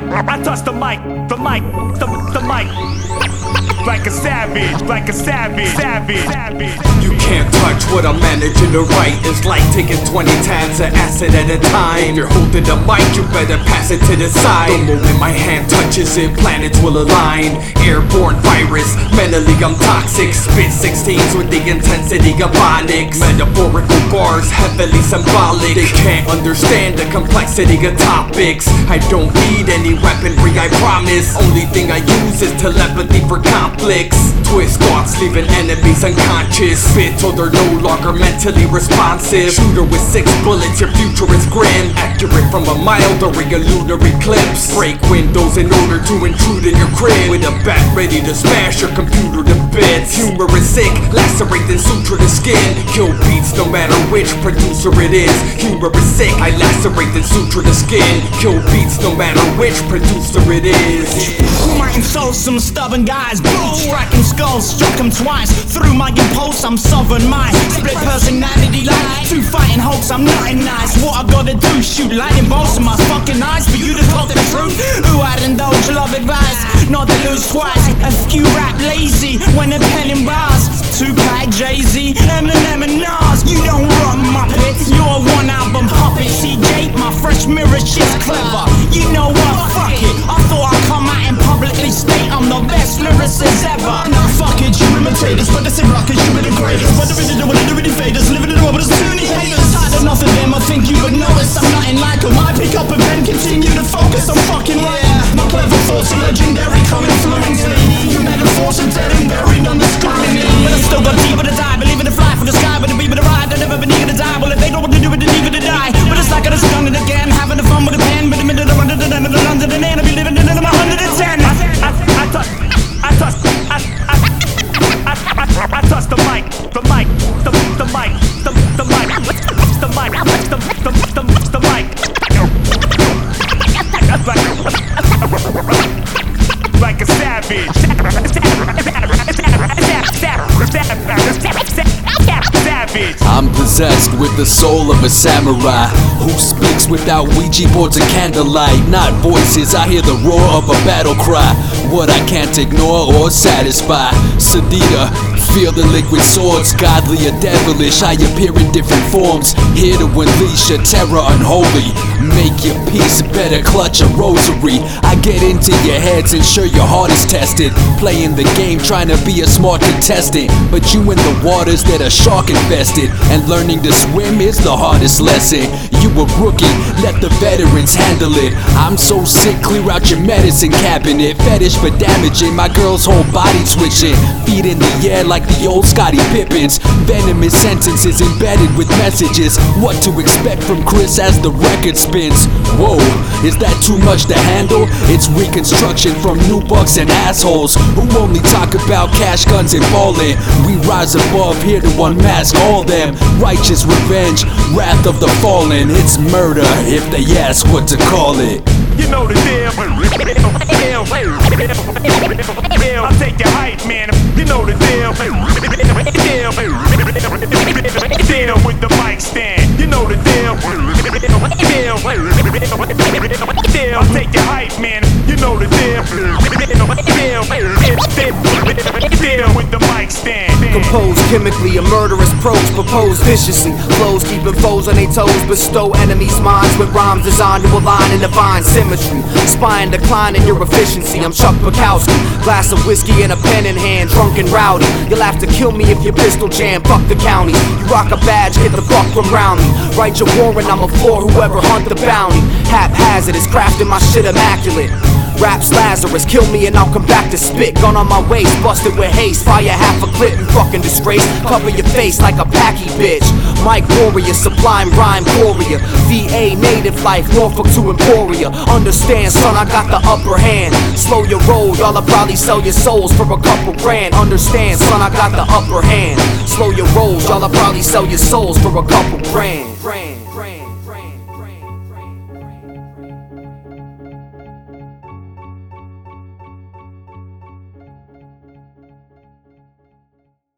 I touch the mic, the mic, the mic. Like a savage, like a savage, savage, savage. You can't touch what I'm managing to write. It's like taking 20 tabs of acid at a time. If you're holding the mic, you better pass it to the side. The moment my hand touches it, planets will align. Airborne virus, mentally I'm toxic. Spit 16s with the intensity of phonics. Metaphorical bars, heavily symbolic. They can't understand the complexity of topics. I don't need any weaponry, I promise. Only thing I use is telepathy for conflicts. Twist thoughts, leaving enemies unconscious. Spit till they're no longer mentally responsive. Shooter with 6 bullets, your future is grim. Accurate from a mile during a lunar eclipse. Break windows in order to intrude in your crib. With a bat ready to smash your computer to bits. Humor is sick, lacerate and suture the skin. Kill beats no matter which producer it is. Humor is sick, I lacerate and suture the skin. Kill beats no matter which producer it is. Might insult some stubborn guys. Striking skulls, struck them twice. Through my impulse, I'm sovereign mind. Split personality like 2 fighting hulks, I'm nothing nice. What I gotta do, shoot lightning bolts in my fucking eyes for you to talk the truth. Who I'd indulge love advice, not to lose twice. A few rap lazy when they're penning bars. Tupac, Jay-Z, Eminem and Nas. You don't run Muppet, you're a one album puppet. CJ, my fresh mirror shit's clever. You know what, fuck it. I thought I'd come out and publicly state I'm the best lyricist ever. Nah, fuck it, you imitate us, but they say rockets, you be the greatest. What do we do, what do we fade us? Living in the world, but it's too many haters. Tired of nothing, them, I think you would notice I'm nothing like them. I pick up a pen, continue to focus, I'm fucking right. My clever thoughts are legendary, coming fluently. You metaphors are dead and buried under scrutiny. But I still got deeper to die, believing in fly for the sky, but to be with the ride, I never been eager to die. Well, if they don't want to do it, then eager to die. But it's like I just done it again, having the fun with a pen, but the minute I'm under the end of the London and then I'll be living in my 110. I touch the mic, the mic, the mic, the mic, the mic, the mic. Like a savage. I'm possessed with the soul of a samurai who speaks without Ouija boards and candlelight. Not voices, I hear the roar of a battle cry. What I can't ignore or satisfy. Sedita, feel the liquid swords, godly or devilish. I appear in different forms, here to unleash a terror unholy. Make your peace, better clutch a rosary. I get into your heads, ensure your heart is tested. Playing the game, trying to be a smart contestant, but you in the waters that are shark infested. And learning to swim is the hardest lesson. You a rookie, let the veterans handle it. I'm so sick, clear out your medicine cabinet. Fetish for damaging, my girl's whole body twitching. Feet in the air like the old Scottie Pippins. Venomous sentences embedded with messages. What to expect from Chris as the record spins. Whoa, is that too much to handle? It's reconstruction from new bucks and assholes who only talk about cash, guns and ballin'. We rise above here to unmask all them. Righteous revenge, wrath of the fallen. It's murder if they ask what to call it. You know the deal. I'll take your hype, man. You know the deal. Deal with the mic stand. You know the deal. I'll take your hype, man. You know the deal. Deal with the mic stand. Composed chemically, a murderous approach, proposed viciously. Flows keeping foes on their toes, bestow enemies' minds with rhymes designed to align in divine symmetry. Spine decline in your efficiency. I'm Chuck Bukowski, glass of whiskey and a pen in hand, drunk and rowdy. You'll have to kill me if your pistol jam. Fuck the county. You rock a badge, get the fuck from round me. Write your warrant, I'm a floor. Whoever hunt the bounty. Haphazardous, crafting my shit immaculate. Raps Lazarus, kill me and I'll come back to spit. Gun on my waist, busted with haste. Fire half a clip, you fucking disgrace. Cover your face like a packy bitch. Mike Warrior, sublime rhyme warrior. VA native life, Norfolk to Emporia. Understand, son, I got the upper hand. Slow your roll, y'all'll probably sell your souls for a couple grand. Understand, son, I got the upper hand. Slow your rolls, y'all'll probably sell your souls for a couple grand.